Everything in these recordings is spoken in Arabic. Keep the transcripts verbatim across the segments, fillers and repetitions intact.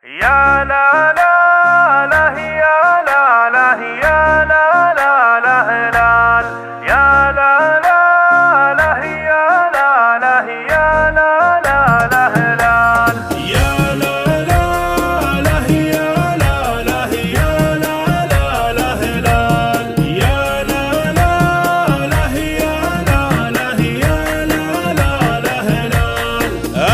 يا لا لا لا يا لا لا يا لا لا لا هلال يا لا لا لا يا لا لا يا لا لا لا هلال يا لا لا لا يا لا لا يا لا لا لا هلال يا لا لا لا يا لا لا يا لا لا لا هلال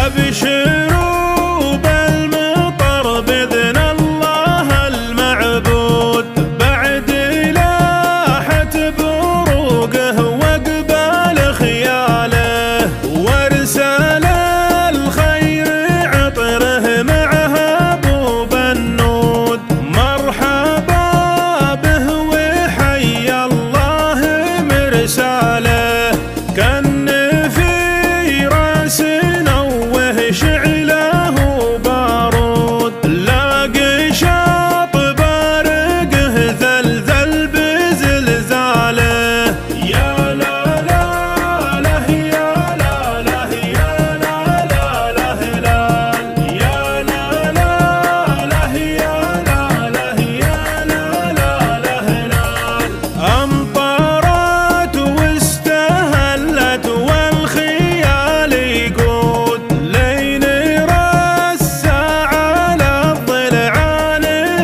أبشروا بالمطر بإذن الله المعبود بعد لاحت بروقه وقبال خياله وارسل الخير عطره معها ابو بنود مرحبا به وحي الله مرساله كان في راس نوه شعله بارود لاقي شاط بارقه ذلذل بزلزاله يا لا لا لا يا لا لا يا لا لا لا هلال يا لا لا لا يا لا لا يا لا لا لا هلال أمطرت واستهلت والخيال يقود لين رسى على الضلعان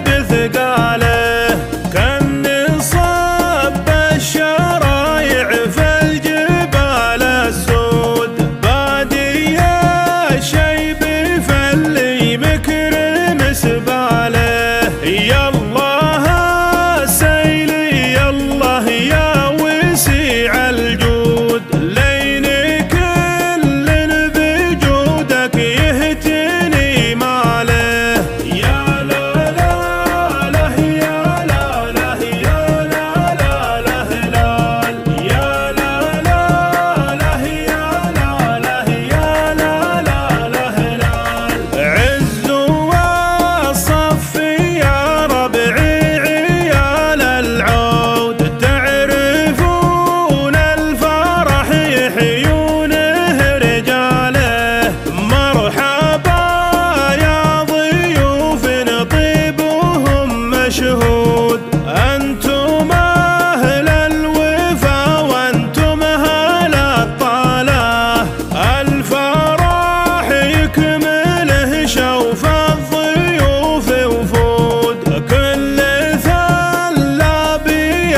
بثقاله كان صب الشرايع في الجبال السود بادي الشيب فاللي مكرم سباله يا الله السيل يا الله يا وسيع الجود لين كل بجودك يهتني ماله يا لا لا لا يا لا لا يا لا لا لا هلال يا لا لا لا يا لا لا يا لا لا لا هلال عز والصف يا ربعي عيال العود تعرفون الفرح يحيونه رجاله مرحبا يا ضيوف طيبهم مشهود أنتم أهل الوفا وأنتم أهل الطالة الفرح يكمله شوف الضيوف وفود كل ثلاب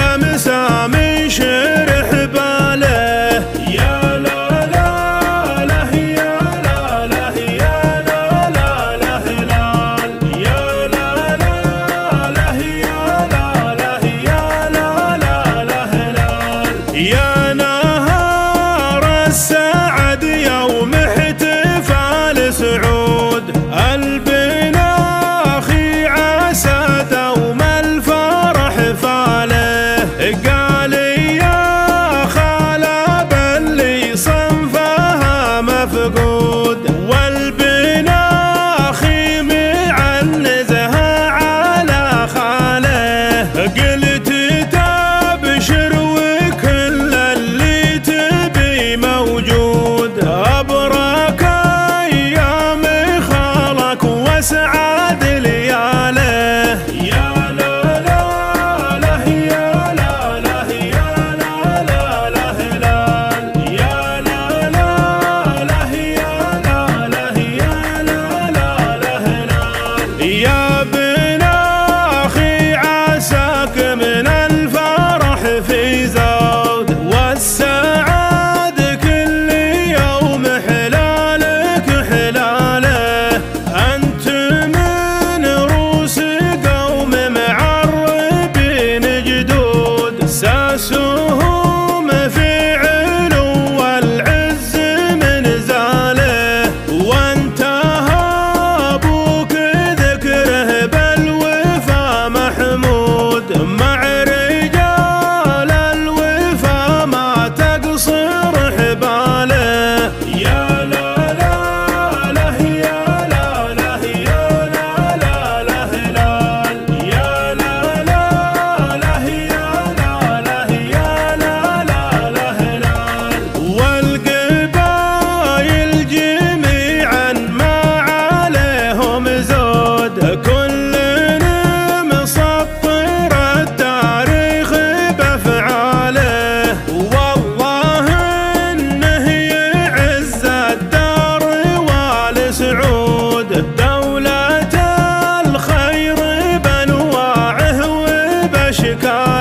يمسى شرح باله يا لا لا لا يا لا لا يا لا لا لا هلال يا لا لا لا يا لا لا يا لا لا لا هلال يا نهار السعد يوم احتفال سعود البناخي عسى دوم الفرح فاله قال يا خاله باللي صنفها مفقود والبناخي معنزها على خاله قلت تبشر وكل اللي تبي موجود أبرك أيام خالك واسعد لياله يا لا لا لا يا لا لا يا لا لا لا هلال يا لا لا لا يا لا لا يا لا لا لا هلال يا بناخي عساك من الفرح في زود والسعاد كل يوم حلالك حلاله أنت من روس قوم معربين جدود ساسهم في علو والعز من زاله وانتهى ابوك ذكره حكاية